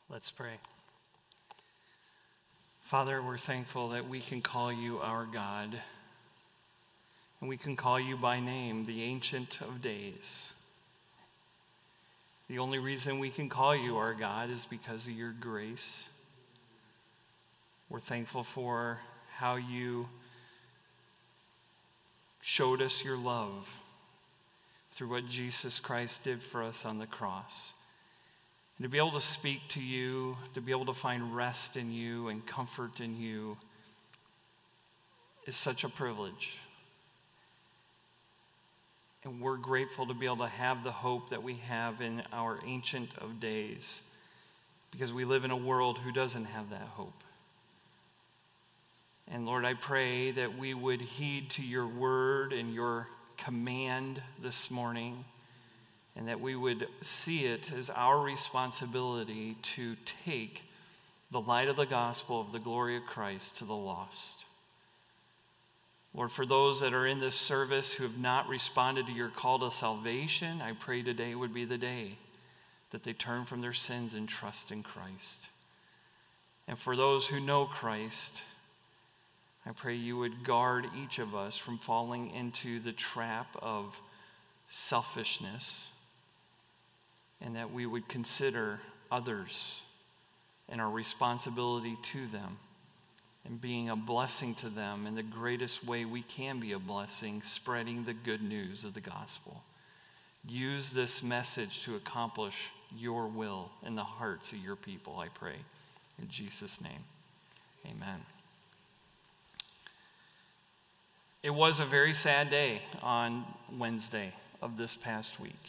Let's pray. Father, we're thankful that we can call you our God, and we can call you by name, the Ancient of Days. The only reason we can call you our God is because of your grace. We're thankful for how you showed us your love through what Jesus Christ did for us on the cross. And to be able to speak to you, to be able to find rest in you and comfort in you is such a privilege. And we're grateful to be able to have the hope that we have in our Ancient of Days, because we live in a world who doesn't have that hope. And Lord, I pray that we would heed to your word and your command this morning, and that we would see it as our responsibility to take the light of the gospel of the glory of Christ to the lost. Lord, for those that are in this service who have not responded to your call to salvation, I pray today would be the day that they turn from their sins and trust in Christ. And for those who know Christ, I pray you would guard each of us from falling into the trap of selfishness, and that we would consider others and our responsibility to them and being a blessing to them in the greatest way we can be a blessing, spreading the good news of the gospel. Use this message to accomplish your will in the hearts of your people, I pray. In Jesus' name, amen. It was a very sad day on Wednesday of this past week.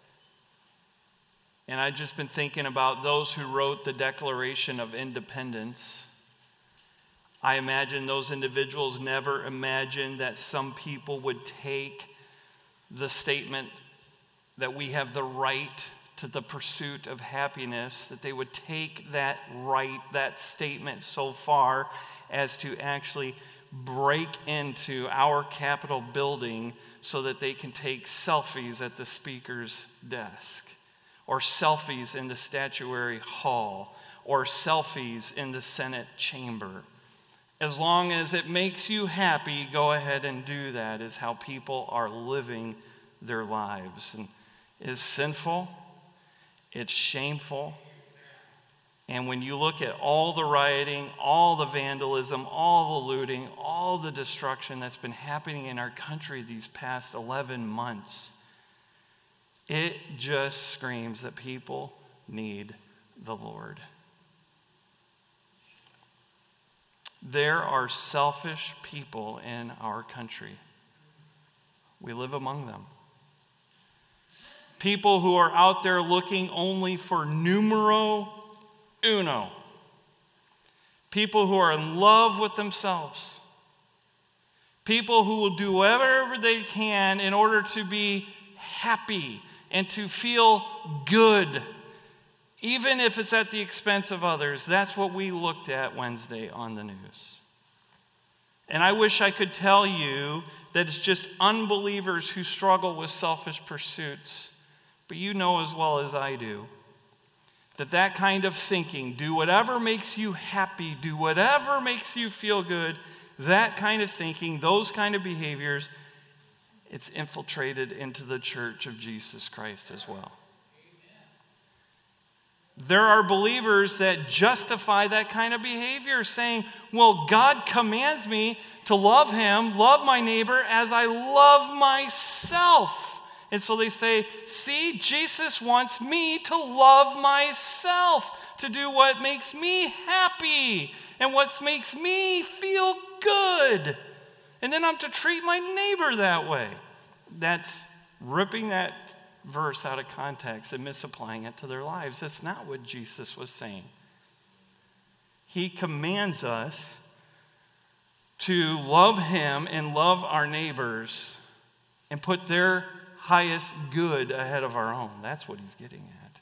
And I've just been thinking about those who wrote the Declaration of Independence. I imagine those individuals never imagined that some people would take the statement that we have the right to the pursuit of happiness, that they would take that right, that statement so far as to actually break into our Capitol building so that they can take selfies at the speaker's desk, or selfies in the statuary hall, or selfies in the Senate chamber. As long as it makes you happy, go ahead and do that, is how people are living their lives. And it's sinful, it's shameful. And when you look at all the rioting, all the vandalism, all the looting, all the destruction that's been happening in our country these past 11 months, it just screams that people need the Lord. There are selfish people in our country. We live among them. People who are out there looking only for numero uno. People who are in love with themselves. People who will do whatever they can in order to be happy and to feel good, even if it's at the expense of others. That's what we looked at Wednesday on the news. And I wish I could tell you that it's just unbelievers who struggle with selfish pursuits. But you know as well as I do that that kind of thinking, do whatever makes you happy, do whatever makes you feel good, that kind of thinking, those kind of behaviors, it's infiltrated into the church of Jesus Christ as well. There are believers that justify that kind of behavior, saying, well, God commands me to love him, love my neighbor as I love myself. And so they say, see, Jesus wants me to love myself, to do what makes me happy and what makes me feel good. And then I'm to treat my neighbor that way. That's ripping that verse out of context and misapplying it to their lives. That's not what Jesus was saying. He commands us to love him and love our neighbors and put their highest good ahead of our own. That's what he's getting at.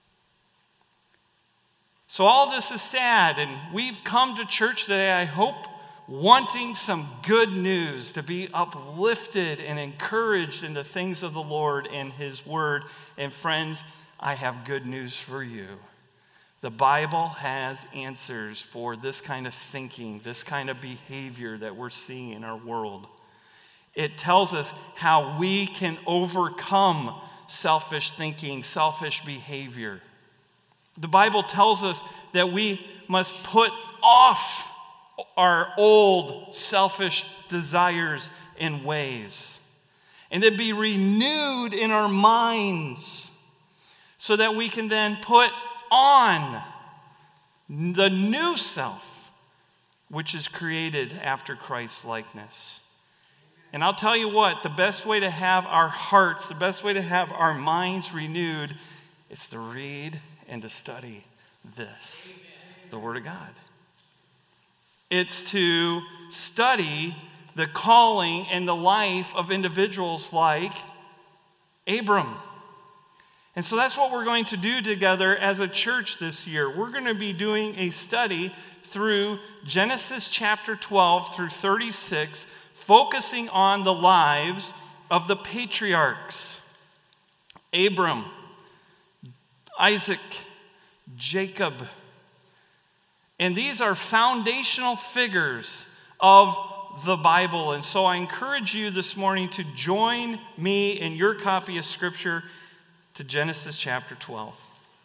So all this is sad, and we've come to church today, I hope, wanting some good news, to be uplifted and encouraged in the things of the Lord and his word. And friends, I have good news for you. The Bible has answers for this kind of thinking, this kind of behavior that we're seeing in our world. It tells us how we can overcome selfish thinking, selfish behavior. The Bible tells us that we must put off our old selfish desires and ways, and then be renewed in our minds so that we can then put on the new self, which is created after Christ's likeness. And I'll tell you what, the best way to have our hearts, the best way to have our minds renewed, is to read and to study this, the Word of God. It's to study the calling and the life of individuals like Abram. And so that's what we're going to do together as a church this year. We're going to be doing a study through Genesis chapter 12 through 36, focusing on the lives of the patriarchs: Abram, Isaac, Jacob. And these are foundational figures of the Bible. And so I encourage you this morning to join me in your copy of Scripture to Genesis chapter 12.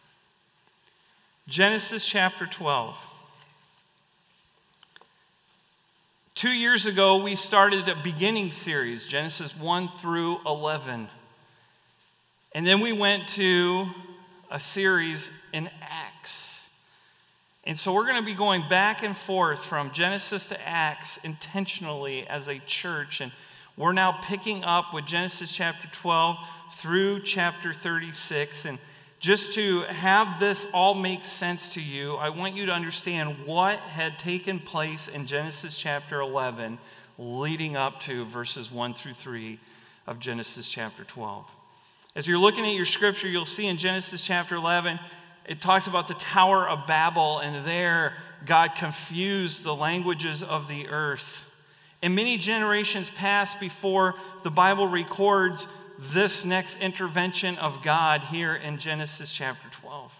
Genesis chapter 12. 2 years ago, we started a beginning series, Genesis 1 through 11. And then we went to a series in Acts. And so we're going to be going back and forth from Genesis to Acts intentionally as a church. And we're now picking up with Genesis chapter 12 through chapter 36. And just to have this all make sense to you, I want you to understand what had taken place in Genesis chapter 11 leading up to verses 1 through 3 of Genesis chapter 12. As you're looking at your scripture, you'll see in Genesis chapter 11, it talks about the Tower of Babel, and there God confused the languages of the earth. And many generations passed before the Bible records this next intervention of God here in Genesis chapter 12.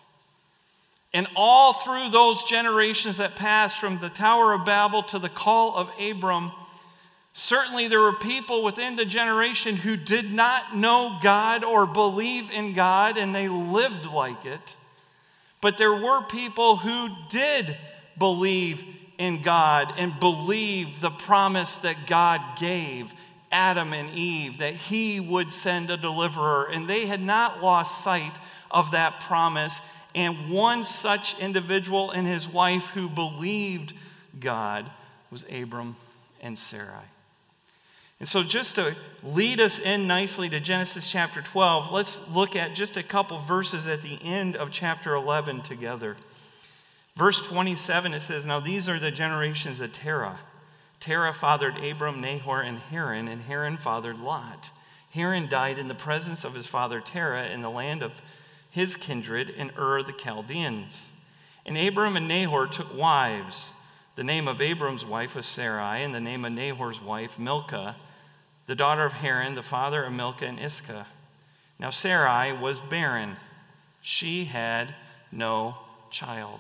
And all through those generations that passed from the Tower of Babel to the call of Abram, certainly there were people within the generation who did not know God or believe in God, and they lived like it. But there were people who did believe in God and believe the promise that God gave Adam and Eve, that he would send a deliverer. And they had not lost sight of that promise. And one such individual and his wife who believed God was Abram and Sarai. And so just to lead us in nicely to Genesis chapter 12, let's look at just a couple verses at the end of chapter 11 together. Verse 27, it says, "Now these are the generations of Terah. Terah fathered Abram, Nahor, and Haran fathered Lot. Haran died in the presence of his father Terah in the land of his kindred in Ur the Chaldeans. And Abram and Nahor took wives. The name of Abram's wife was Sarai, and the name of Nahor's wife Milcah, the daughter of Haran, the father of Milcah and Iscah. Now Sarai was barren. She had no child."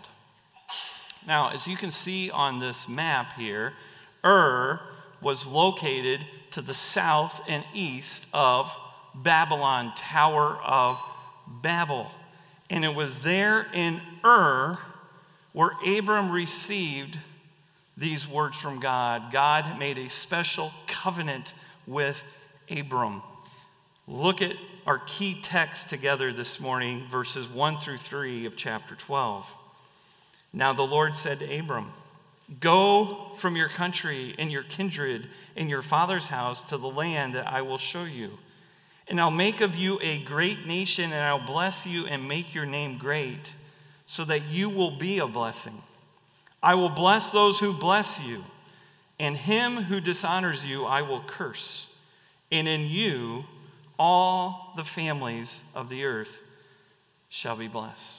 Now, as you can see on this map here, Ur was located to the south and east of Babylon, Tower of Babel. And it was there in Ur where Abram received these words from God. God made a special covenant with Abram. Look at our key text together this morning, verses 1 through 3 of chapter 12. "Now the Lord said to Abram, 'Go from your country and your kindred and your father's house to the land that I will show you. And I'll make of you a great nation, and I'll bless you and make your name great, so that you will be a blessing. I will bless those who bless you, and him who dishonors you I will curse. And in you all the families of the earth shall be blessed.'"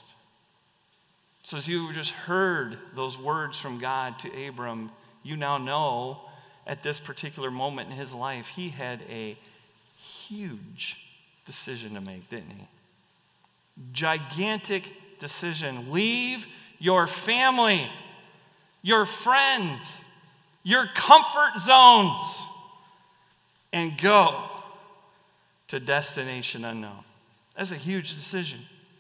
So as you just heard those words from God to Abram, you now know at this particular moment in his life, he had a huge decision to make, didn't he? Gigantic decision. Leave your family, your friends, your comfort zones, and go to destination unknown. That's a huge decision.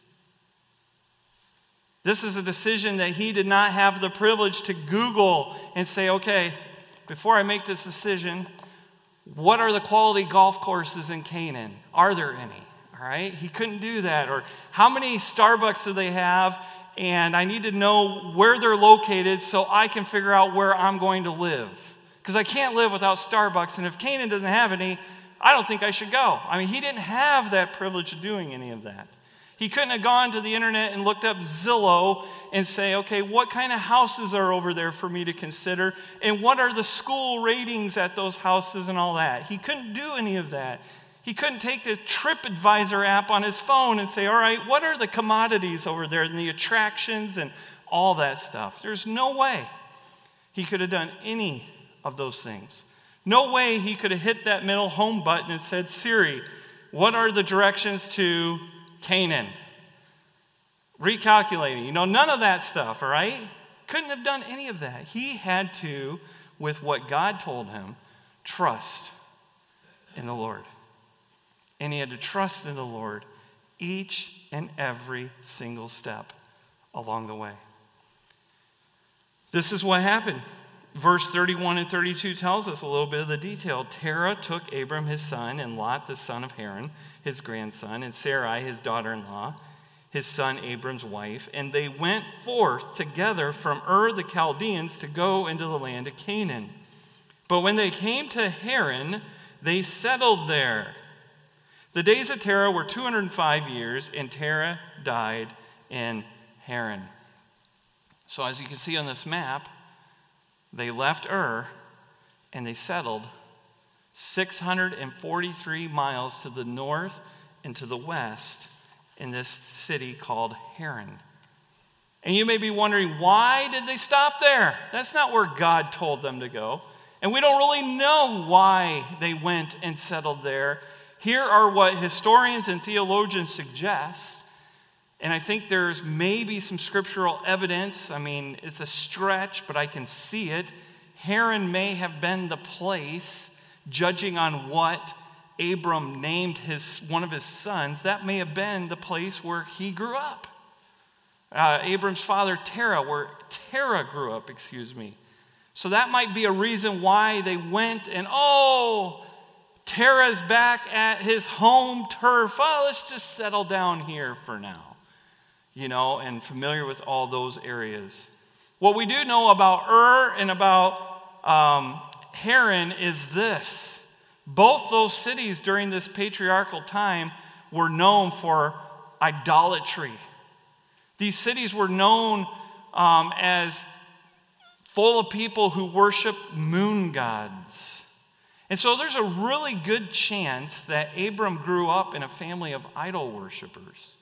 This is a decision that he did not have the privilege to Google and say, okay, before I make this decision, what are the quality golf courses in Canaan? Are there any? All right? He couldn't do that. Or how many Starbucks do they have? And I need to know where they're located so I can figure out where I'm going to live. Because I can't live without Starbucks. And if Canaan doesn't have any, I don't think I should go. I mean, he didn't have that privilege of doing any of that. He couldn't have gone to the internet and looked up Zillow and say, okay, what kind of houses are over there for me to consider? And what are the school ratings at those houses and all that? He couldn't do any of that. He couldn't take the TripAdvisor app on his phone and say, all right, what are the commodities over there and the attractions and all that stuff? There's no way he could have done any of those things. No way he could have hit that middle home button and said, Siri, what are the directions to Canaan? Recalculating. None of that stuff, all right? Couldn't have done any of that. He had to, with what God told him, trust in the Lord. And he had to trust in the Lord each and every single step along the way. This is what happened. Verse 31 and 32 tells us a little bit of the detail. Terah took Abram his son, and Lot the son of Haran, his grandson, and Sarai his daughter-in-law, his son Abram's wife, and they went forth together from Ur the Chaldeans to go into the land of Canaan. But when they came to Haran, they settled there. The days of Terah were 205 years, and Terah died in Haran. So as you can see on this map, they left Ur and they settled 643 miles to the north and to the west in this city called Haran. And you may be wondering, why did they stop there? That's not where God told them to go. And we don't really know why they went and settled there. Here are what historians and theologians suggest. And I think there's maybe some scriptural evidence. I mean, it's a stretch, but I can see it. Haran may have been the place, judging on what Abram named one of his sons, that may have been the place where he grew up. Abram's father, Terah, where Terah grew up, So that might be a reason why they went and, Terah's back at his home turf. Let's just settle down here for now. And familiar with all those areas. What we do know about Ur and about Haran is this. Both those cities during this patriarchal time were known for idolatry. These cities were known as full of people who worship moon gods. And so there's a really good chance that Abram grew up in a family of idol worshipers.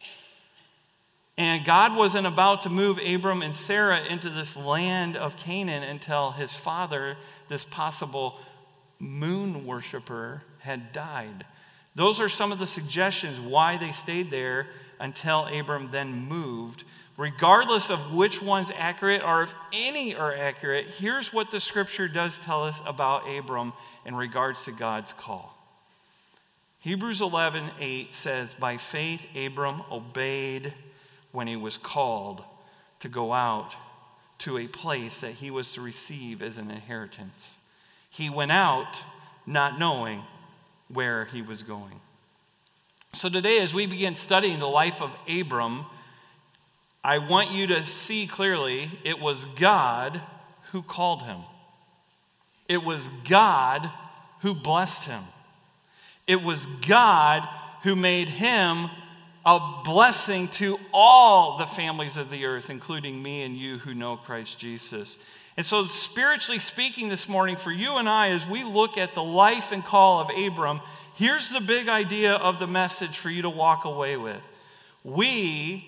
And God wasn't about to move Abram and Sarah into this land of Canaan until his father, this possible moon worshiper, had died. Those are some of the suggestions why they stayed there until Abram then moved. Regardless of which one's accurate or if any are accurate, here's what the scripture does tell us about Abram in regards to God's call. Hebrews 11:8 says, by faith Abram obeyed when he was called to go out to a place that he was to receive as an inheritance. He went out not knowing where he was going. So today, as we begin studying the life of Abram, I want you to see clearly it was God who called him. It was God who blessed him. It was God who made him a blessing to all the families of the earth, including me and you who know Christ Jesus. And so spiritually speaking this morning, for you and I, as we look at the life and call of Abram, here's the big idea of the message for you to walk away with. We,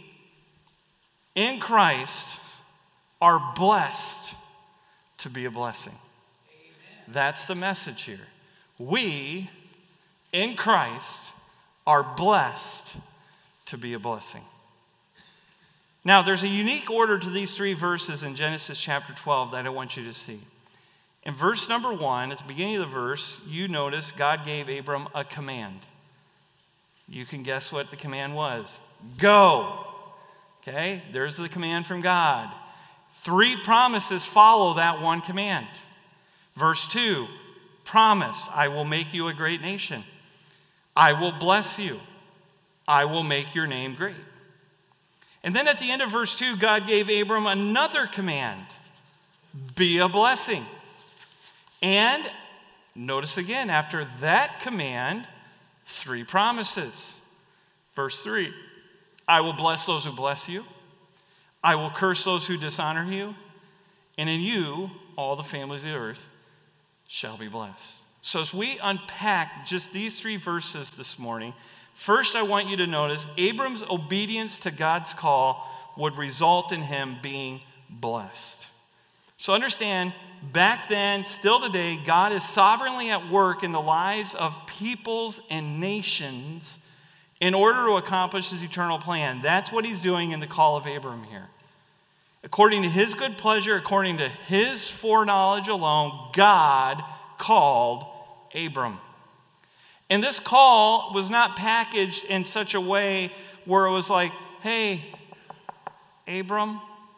in Christ, are blessed to be a blessing. Amen. That's the message here. We, in Christ, are blessed to be a blessing. Now, there's a unique order to these 3 verses in Genesis chapter 12 that I want you to see. In verse number 1, at the beginning of the verse, you notice God gave Abram a command. You can guess what the command was. Go. Okay, there's the command from God. 3 promises follow that one command. Verse 2, promise, I will make you a great nation. I will bless you. I will make your name great. And then at the end of verse 2, God gave Abram another command. Be a blessing. And notice again, after that command, 3 promises. Verse 3, I will bless those who bless you. I will curse those who dishonor you. And in you, all the families of the earth shall be blessed. So as we unpack just these 3 verses this morning, first I want you to notice Abram's obedience to God's call would result in him being blessed. So understand, back then, still today, God is sovereignly at work in the lives of peoples and nations in order to accomplish his eternal plan. That's what he's doing in the call of Abram here. According to his good pleasure, according to his foreknowledge alone, God called Abram. And this call was not packaged in such a way where it was like, hey, Abram,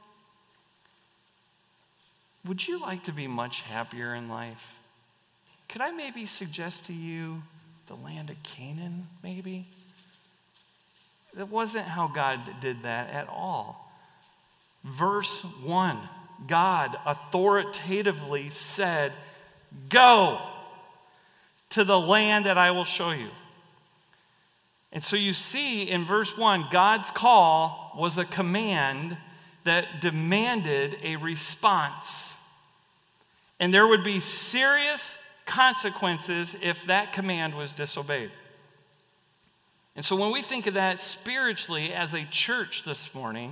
would you like to be much happier in life? Could I maybe suggest to you the land of Canaan, maybe? That wasn't how God did that at all. Verse 1, God authoritatively said, go to the land that I will show you. And so you see in verse 1, God's call was a command that demanded a response. And there would be serious consequences if that command was disobeyed. And so when we think of that spiritually as a church this morning,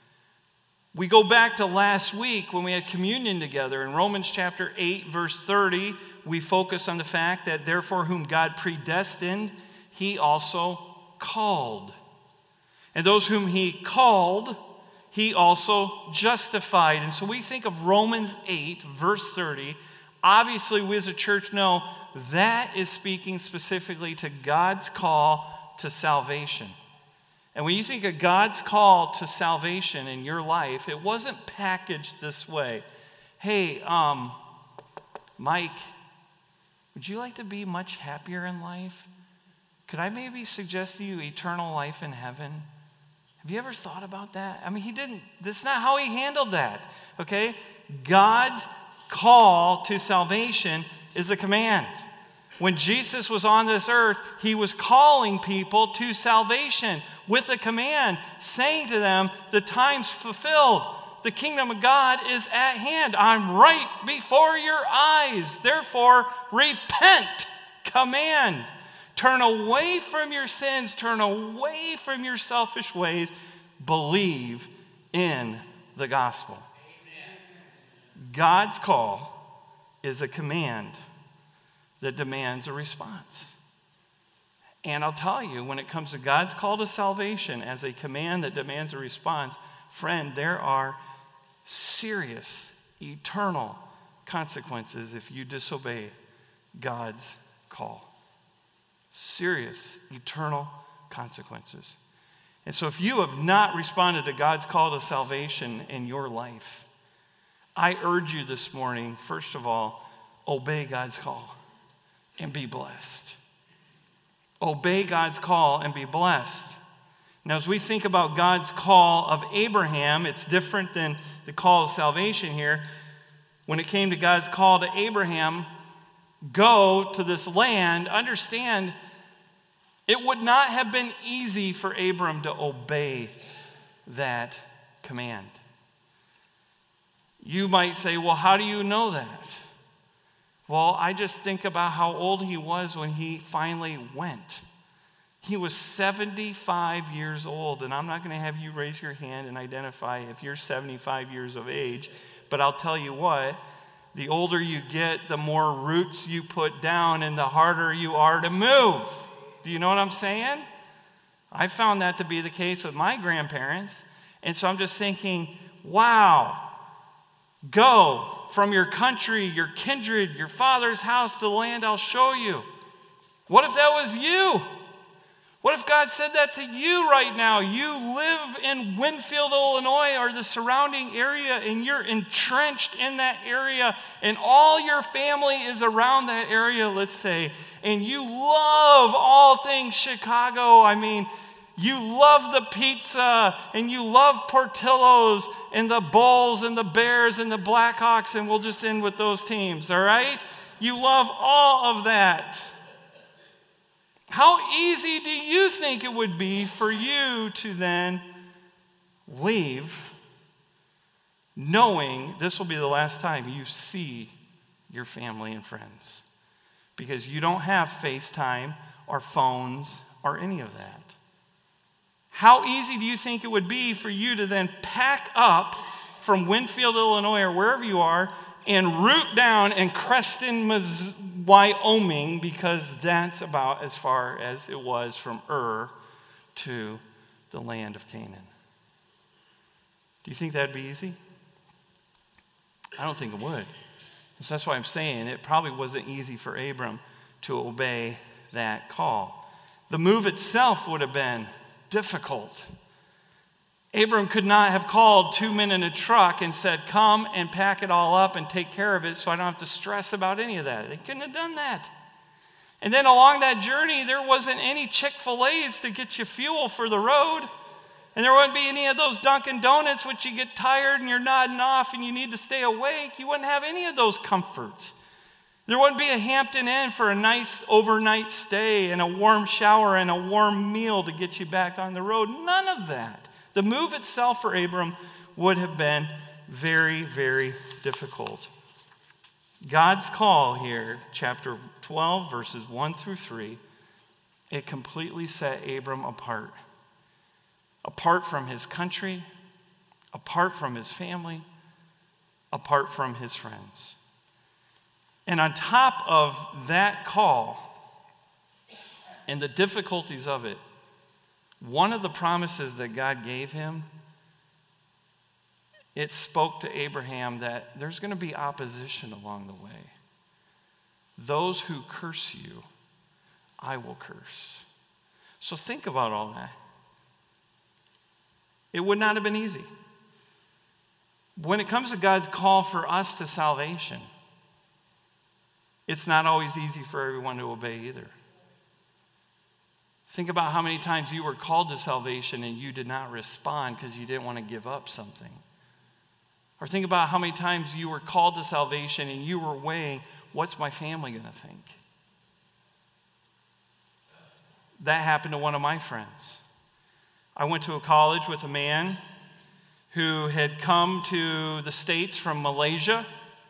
we go back to last week when we had communion together. In Romans chapter 8, verse 30, we focus on the fact that therefore whom God predestined, he also called. And those whom he called, he also justified. And so we think of Romans 8, verse 30. Obviously, we as a church know that is speaking specifically to God's call to salvation. And when you think of God's call to salvation in your life, it wasn't packaged this way. Hey, Mike, would you like to be much happier in life? Could I maybe suggest to you eternal life in heaven? Have you ever thought about that? I mean, he didn't, that's not how he handled that, okay? God's call to salvation is a command. When Jesus was on this earth, he was calling people to salvation with a command, saying to them, the time's fulfilled. The kingdom of God is at hand. I'm right before your eyes. Therefore, repent. Command. Turn away from your sins. Turn away from your selfish ways. Believe in the gospel. Amen. God's call is a command that demands a response. And I'll tell you, when it comes to God's call to salvation as a command that demands a response, friend, there are serious, eternal consequences if you disobey God's call. Serious, eternal consequences. And so if you have not responded to God's call to salvation in your life, I urge you this morning, first of all, obey God's call and be blessed. Obey God's call and be blessed. Now, as we think about God's call of Abraham, it's different than the call of salvation here. When it came to God's call to Abraham, go to this land, understand it would not have been easy for Abram to obey that command. You might say, well, how do you know that? Well, I just think about how old he was when he finally went. He was 75 years old, and I'm not going to have you raise your hand and identify if you're 75 years of age, but I'll tell you what, the older you get, the more roots you put down and the harder you are to move. Do you know what I'm saying? I found that to be the case with my grandparents. And so I'm just thinking, wow, go from your country, your kindred, your father's house to the land I'll show you. What if that was you? What if God said that to you right now? You live in Winfield, Illinois, or the surrounding area, and you're entrenched in that area, and all your family is around that area, let's say, and you love all things Chicago. I mean, you love the pizza, and you love Portillo's, and the Bulls, and the Bears, and the Blackhawks, and we'll just end with those teams, all right? You love all of that. How easy do you think it would be for you to then leave knowing this will be the last time you see your family and friends? Because you don't have FaceTime or phones or any of that. How easy do you think it would be for you to then pack up from Winfield, Illinois, or wherever you are, and root down in Creston, Wyoming, because that's about as far as it was from Ur to the land of Canaan? Do you think that'd be easy? I don't think it would. So that's why I'm saying it probably wasn't easy for Abram to obey that call. The move itself would have been difficult. Abram could not have called 2 men in a truck and said, come and pack it all up and take care of it so I don't have to stress about any of that. They couldn't have done that. And then along that journey, there wasn't any Chick-fil-A's to get you fuel for the road. And there wouldn't be any of those Dunkin' Donuts, which you get tired and you're nodding off and you need to stay awake. You wouldn't have any of those comforts. There wouldn't be a Hampton Inn for a nice overnight stay and a warm shower and a warm meal to get you back on the road. None of that. The move itself for Abram would have been very, very difficult. God's call here, chapter 12, verses 1 through 3, it completely set Abram apart. Apart from his country, apart from his family, apart from his friends. And on top of that call and the difficulties of it, one of the promises that God gave him, it spoke to Abraham that there's going to be opposition along the way. Those who curse you, I will curse. So think about all that. It would not have been easy. When it comes to God's call for us to salvation, it's not always easy for everyone to obey either. Think about how many times you were called to salvation and you did not respond because you didn't want to give up something. Or think about how many times you were called to salvation and you were weighing, what's my family going to think? That happened to one of my friends. I went to a college with a man who had come to the States from Malaysia.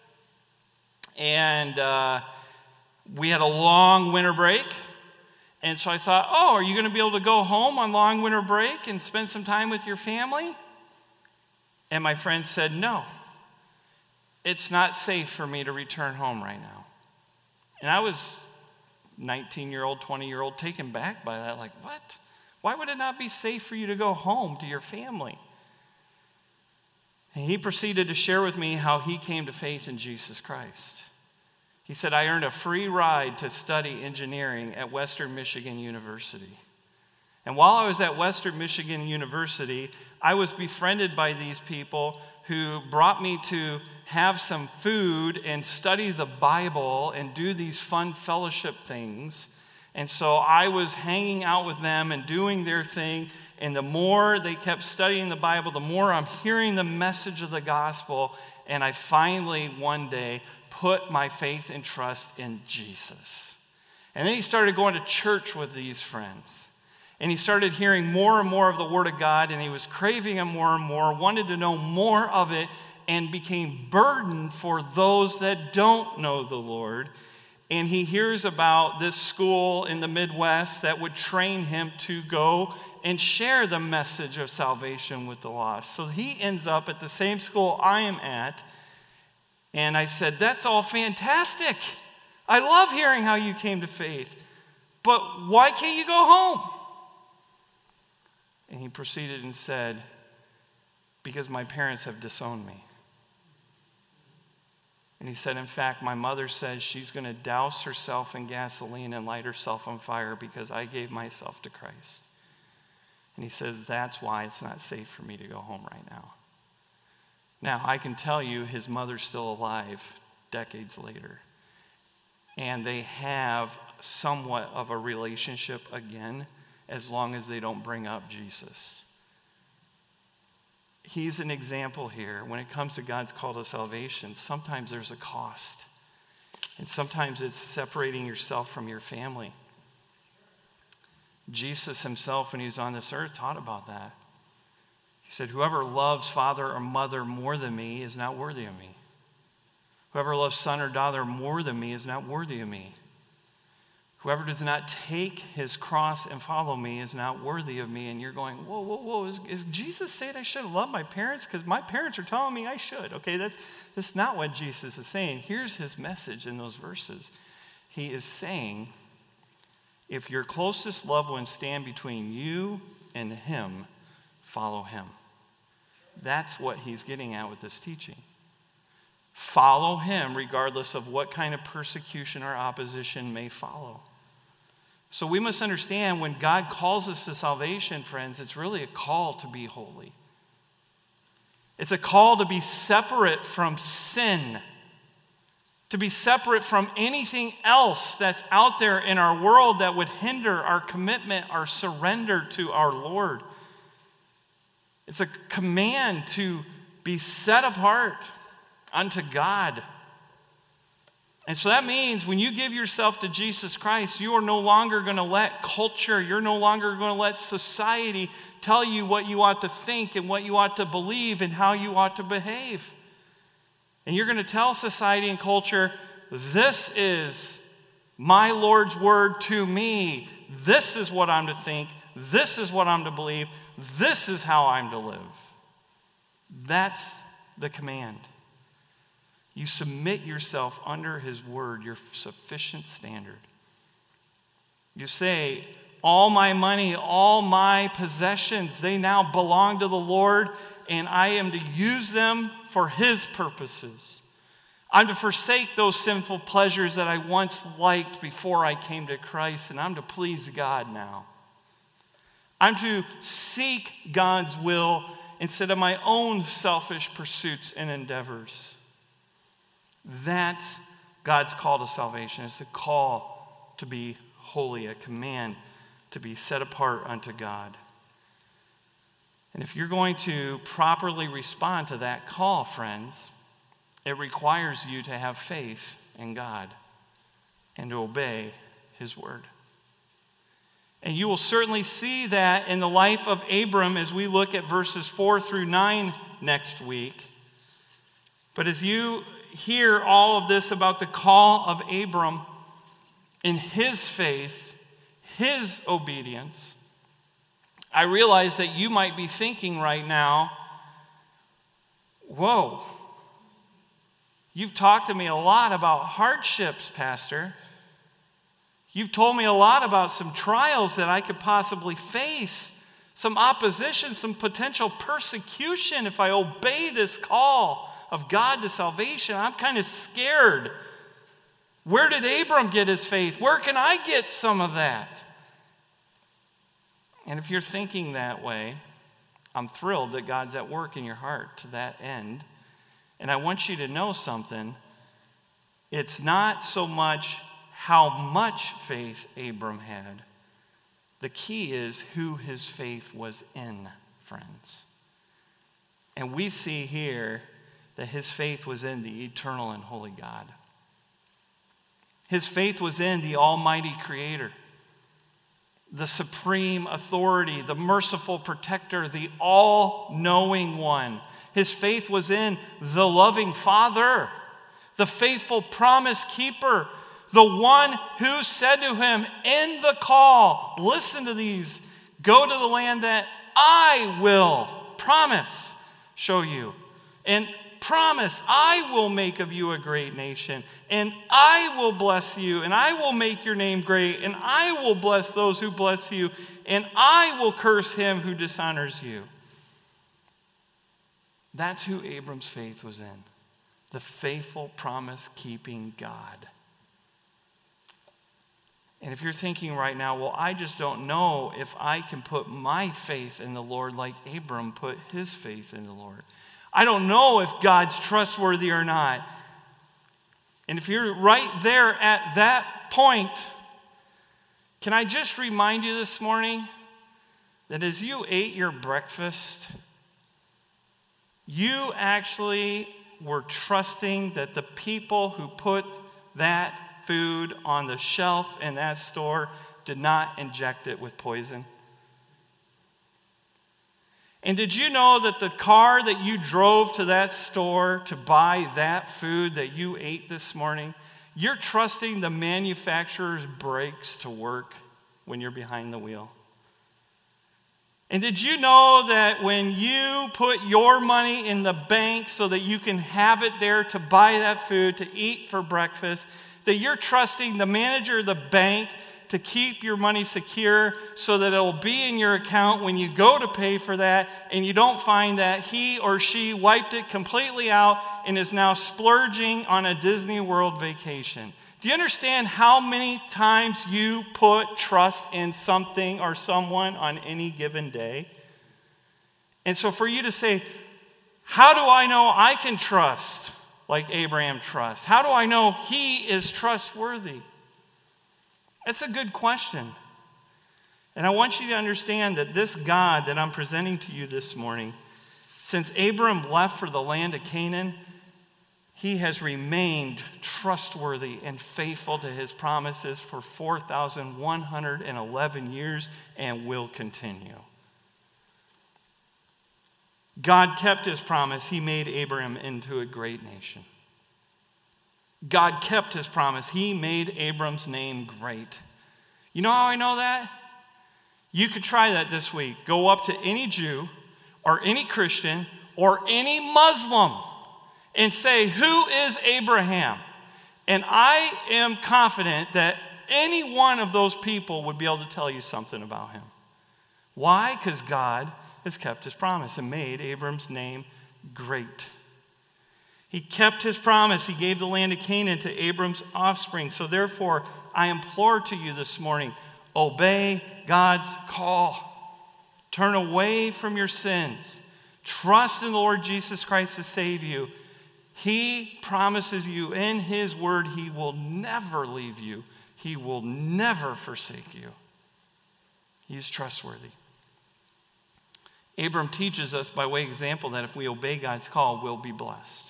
And we had a long winter break. And so I thought, are you going to be able to go home on long winter break and spend some time with your family? And my friend said, no, it's not safe for me to return home right now. And I was 19-year-old, 20-year-old, taken back by that. Like, what? Why would it not be safe for you to go home to your family? And he proceeded to share with me how he came to faith in Jesus Christ. He said, I earned a free ride to study engineering at Western Michigan University. And while I was at Western Michigan University, I was befriended by these people who brought me to have some food and study the Bible and do these fun fellowship things. And so I was hanging out with them and doing their thing. And the more they kept studying the Bible, the more I'm hearing the message of the gospel. And I finally, one day, put my faith and trust in Jesus. And then he started going to church with these friends. And he started hearing more and more of the Word of God, and he was craving it more and more, wanted to know more of it, and became burdened for those that don't know the Lord. And he hears about this school in the Midwest that would train him to go and share the message of salvation with the lost. So he ends up at the same school I am at. And I said, that's all fantastic. I love hearing how you came to faith. But why can't you go home? And he proceeded and said, because my parents have disowned me. And he said, in fact, my mother says she's going to douse herself in gasoline and light herself on fire because I gave myself to Christ. And he says, that's why it's not safe for me to go home right now. Now, I can tell you his mother's still alive decades later. And they have somewhat of a relationship again, as long as they don't bring up Jesus. He's an example here. When it comes to God's call to salvation, sometimes there's a cost. And sometimes it's separating yourself from your family. Jesus himself, when he was on this earth, taught about that. He said, whoever loves father or mother more than me is not worthy of me. Whoever loves son or daughter more than me is not worthy of me. Whoever does not take his cross and follow me is not worthy of me. And you're going, whoa. Is Jesus saying I should love my parents? Because my parents are telling me I should. Okay, that's not what Jesus is saying. Here's his message in those verses. He is saying, if your closest loved ones stand between you and him, follow him. That's what he's getting at with this teaching. Follow him regardless of what kind of persecution or opposition may follow. So we must understand when God calls us to salvation, friends, it's really a call to be holy. It's a call to be separate from sin, to be separate from anything else that's out there in our world that would hinder our commitment, our surrender to our Lord. It's a command to be set apart unto God. And so that means when you give yourself to Jesus Christ, you are no longer going to let culture, you're no longer going to let society tell you what you ought to think and what you ought to believe and how you ought to behave. And you're going to tell society and culture, this is my Lord's word to me. This is what I'm to think. This is what I'm to believe. This is how I'm to live. That's the command. You submit yourself under his word, your sufficient standard. You say, all my money, all my possessions, they now belong to the Lord, and I am to use them for his purposes. I'm to forsake those sinful pleasures that I once liked before I came to Christ, and I'm to please God now. I'm to seek God's will instead of my own selfish pursuits and endeavors. That's God's call to salvation. It's a call to be holy, a command to be set apart unto God. And if you're going to properly respond to that call, friends, it requires you to have faith in God and to obey his word. And you will certainly see that in the life of Abram as we look at verses 4 through 9 next week. But as you hear all of this about the call of Abram in his faith, his obedience, I realize that you might be thinking right now, whoa, you've talked to me a lot about hardships, Pastor. You've told me a lot about some trials that I could possibly face, some opposition, some potential persecution if I obey this call of God to salvation. I'm kind of scared. Where did Abram get his faith? Where can I get some of that? And if you're thinking that way, I'm thrilled that God's at work in your heart to that end. And I want you to know something. It's not so much how much faith Abram had. The key is who his faith was in, friends. And we see here that his faith was in the eternal and holy God. His faith was in the Almighty Creator, the supreme authority, the merciful protector, the all-knowing one. His faith was in the loving Father, the faithful promise keeper, the one who said to him in the call, listen to these, go to the land that I will promise, show you. And promise, I will make of you a great nation, and I will bless you, and I will make your name great, and I will bless those who bless you, and I will curse him who dishonors you. That's who Abram's faith was in. The faithful, promise-keeping God. And if you're thinking right now, well, I just don't know if I can put my faith in the Lord like Abram put his faith in the Lord. I don't know if God's trustworthy or not. And if you're right there at that point, can I just remind you this morning that as you ate your breakfast, you actually were trusting that the people who put that food on the shelf in that store did not inject it with poison. And did you know that the car that you drove to that store to buy that food that you ate this morning, you're trusting the manufacturer's brakes to work when you're behind the wheel? And did you know that when you put your money in the bank so that you can have it there to buy that food to eat for breakfast, that you're trusting the manager of the bank to keep your money secure so that it will be in your account when you go to pay for that and you don't find that he or she wiped it completely out and is now splurging on a Disney World vacation? Do you understand how many times you put trust in something or someone on any given day? And so for you to say, how do I know I can trust like Abraham trusts? How do I know he is trustworthy? That's a good question. And I want you to understand that this God that I'm presenting to you this morning, since Abram left for the land of Canaan, he has remained trustworthy and faithful to his promises for 4,111 years and will continue. God kept his promise. He made Abraham into a great nation. God kept his promise. He made Abram's name great. You know how I know that? You could try that this week. Go up to any Jew or any Christian or any Muslim and say, who is Abraham? And I am confident that any one of those people would be able to tell you something about him. Why? Because God has kept his promise and made Abram's name great. He kept his promise. He gave the land of Canaan to Abram's offspring. So therefore, I implore to you this morning, obey God's call. Turn away from your sins. Trust in the Lord Jesus Christ to save you. He promises you in his word he will never leave you. He will never forsake you. He is trustworthy. Abram teaches us by way of example that if we obey God's call, we'll be blessed.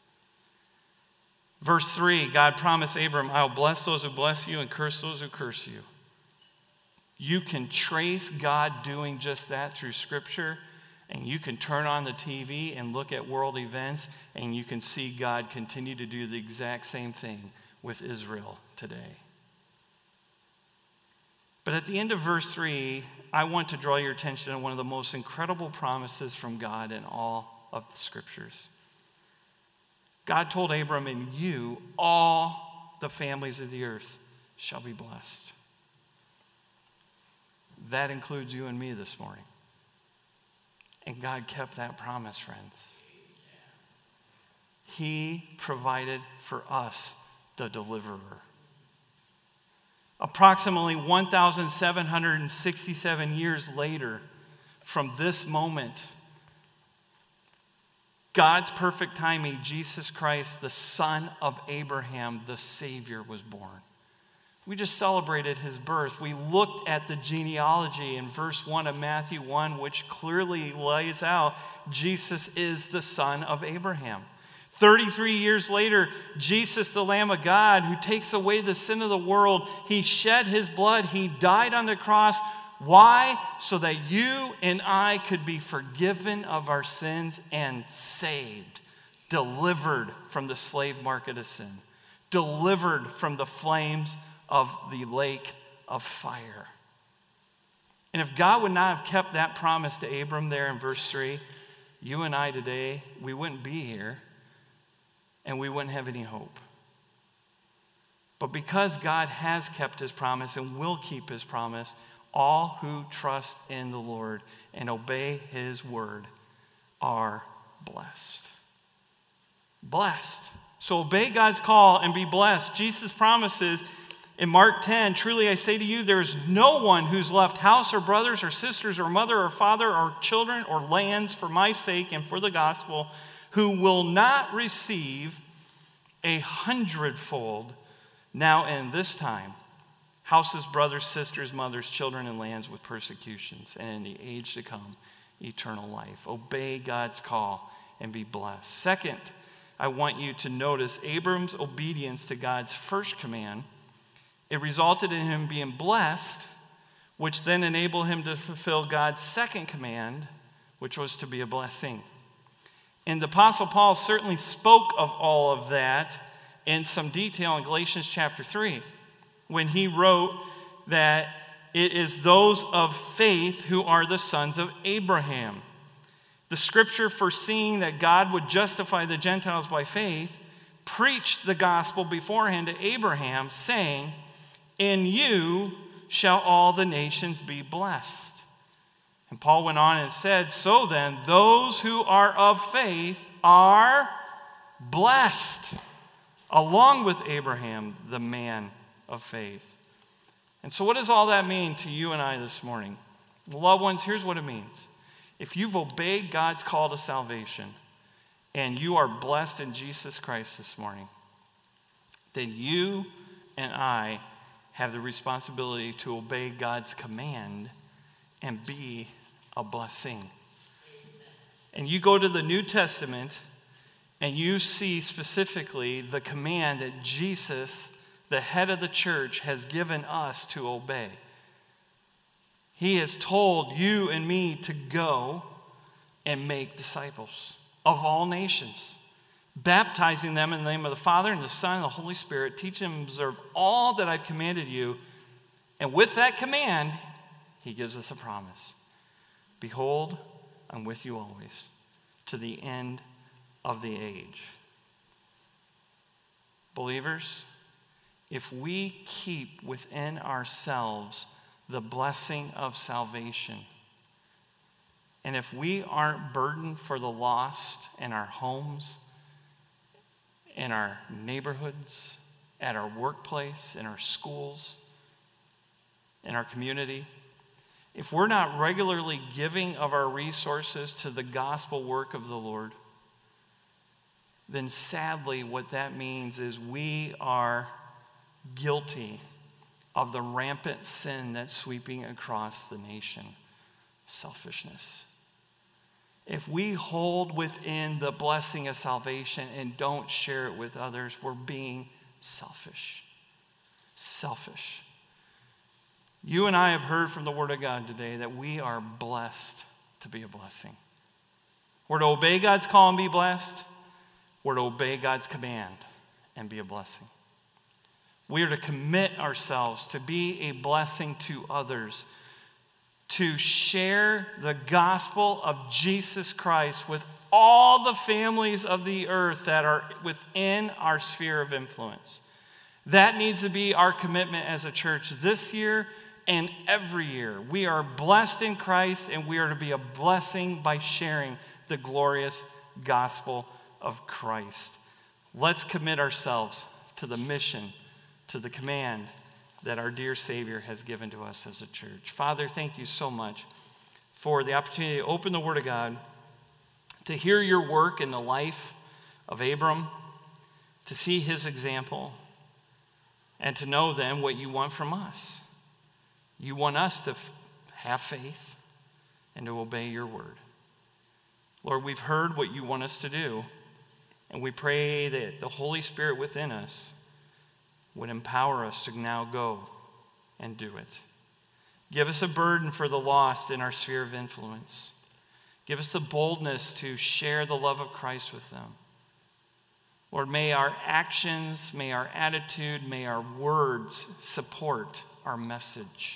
Verse 3, God promised Abram, I'll bless those who bless you and curse those who curse you. You can trace God doing just that through Scripture, and you can turn on the TV and look at world events, and you can see God continue to do the exact same thing with Israel today. But at the end of verse 3, I want to draw your attention to one of the most incredible promises from God in all of the Scriptures. God told Abram, in you, all the families of the earth shall be blessed. That includes you and me this morning. And God kept that promise, friends. He provided for us the deliverer. Approximately 1,767 years later from this moment, God's perfect timing, Jesus Christ, the Son of Abraham, the Savior, was born. We just celebrated his birth. We looked at the genealogy in verse 1 of Matthew 1, which clearly lays out Jesus is the son of Abraham. 33 years later, Jesus, the Lamb of God, who takes away the sin of the world, he shed his blood. He died on the cross. Why? So that you and I could be forgiven of our sins and saved, delivered from the slave market of sin, delivered from the flames of the lake of fire. And if God would not have kept that promise to Abram there in verse 3, you and I today, we wouldn't be here and we wouldn't have any hope. But because God has kept his promise and will keep his promise, all who trust in the Lord and obey his word are blessed. Blessed. So obey God's call and be blessed. Jesus promises in Mark 10, truly I say to you, there is no one who's left house or brothers or sisters or mother or father or children or lands for my sake and for the gospel who will not receive 100-fold now and this time, houses, brothers, sisters, mothers, children, and lands with persecutions, and in the age to come, eternal life. Obey God's call and be blessed. Second, I want you to notice Abram's obedience to God's first command. It resulted in him being blessed, which then enabled him to fulfill God's second command, which was to be a blessing. And the Apostle Paul certainly spoke of all of that in some detail in Galatians chapter 3, when he wrote that it is those of faith who are the sons of Abraham. The scripture, foreseeing that God would justify the Gentiles by faith, preached the gospel beforehand to Abraham, saying, in you shall all the nations be blessed. And Paul went on and said, so then, those who are of faith are blessed, along with Abraham, the man of faith. And so what does all that mean to you and I this morning? Loved ones, here's what it means. If you've obeyed God's call to salvation and you are blessed in Jesus Christ this morning, then you and I have the responsibility to obey God's command and be a blessing. And you go to the New Testament and you see specifically the command that Jesus, the head of the church, has given us to obey. He has told you and me to go and make disciples of all nations, baptizing them in the name of the Father and the Son and the Holy Spirit, teaching them to observe all that I've commanded you. And with that command, he gives us a promise. Behold, I'm with you always, to the end of the age. Believers, if we keep within ourselves the blessing of salvation, and if we aren't burdened for the lost in our homes, in our neighborhoods, at our workplace, in our schools, in our community, if we're not regularly giving of our resources to the gospel work of the Lord, then sadly what that means is we are guilty of the rampant sin that's sweeping across the nation, selfishness. If we hold within the blessing of salvation and don't share it with others, we're being selfish. Selfish. You and I have heard from the Word of God today that we are blessed to be a blessing. We're to obey God's call and be blessed. We're to obey God's command and be a blessing. We are to commit ourselves to be a blessing to others, to share the gospel of Jesus Christ with all the families of the earth that are within our sphere of influence. That needs to be our commitment as a church this year and every year. We are blessed in Christ, and we are to be a blessing by sharing the glorious gospel of Christ. Let's commit ourselves to the mission, to the command that our dear Savior has given to us as a church. Father, thank you so much for the opportunity to open the Word of God, to hear your work in the life of Abram, to see his example, and to know then what you want from us. You want us to have faith and to obey your word. Lord, we've heard what you want us to do, and we pray that the Holy Spirit within us would empower us to now go and do it. Give us a burden for the lost in our sphere of influence. Give us the boldness to share the love of Christ with them. Lord, may our actions, may our attitude, may our words support our message.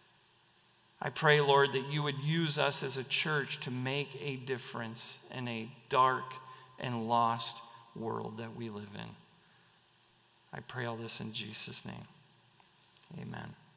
I pray, Lord, that you would use us as a church to make a difference in a dark and lost world that we live in. I pray all this in Jesus' name. Amen.